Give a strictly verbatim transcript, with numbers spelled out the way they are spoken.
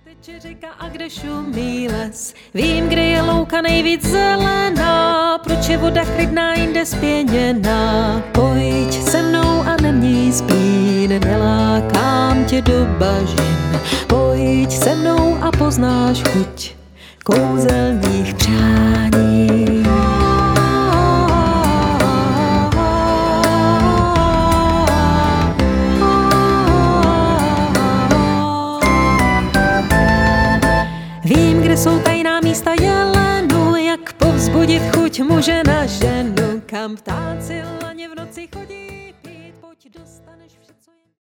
teče řeka a kde šumí les. Vím, kde je louka nejvíc zelená, proč je voda klidná, jinde spěněná. Pojď se mnou a neměj spín, nelákám tě do bažin. Pojď se mnou a poznáš chuť kouzelných přání. Vím, kde jsou tajná místa jelenu, jak povzbudit chuť muže na ženu. Kam ptáci laně v noci chodí pít, pojď dostaneš